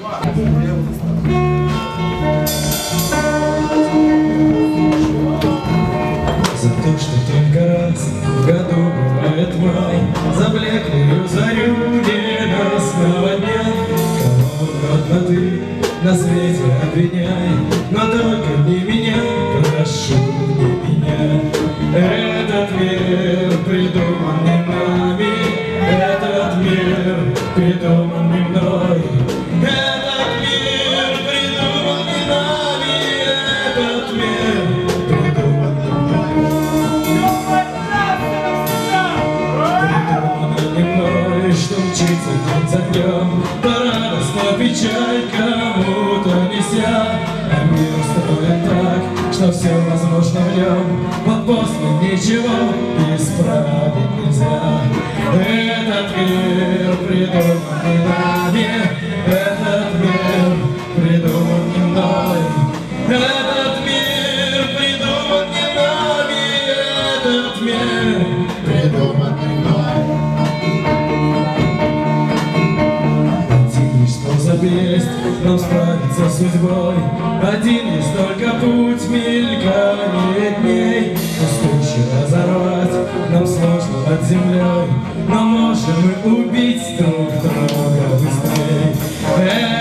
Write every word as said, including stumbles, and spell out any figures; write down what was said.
За то, что только раз в году бывает май, за блеклую зарю ненастного дня. Кого угодно ты на свете обвиняй, но только не меня, прошу, не меня. Этот мир придуман не нами, этот мир придуман не мной. Этот мир придуман не нами, этот мир придуман не мной. Придуман не мной, что мчится день за днем, то радостная печаль кому-то неся. А мир устроен так, что все возможно в нем, вот после ничего исправить нельзя. Этот мир придуман не нами, этот мир придуман не мной. Этот мир придуман не нами, этот мир придуман не мной. Один лишь способ есть нам справиться с судьбой, один есть только путь мелькания дней. Пустоши разорвать нам сложно под землей, но можем мы убить друг друга быстрей.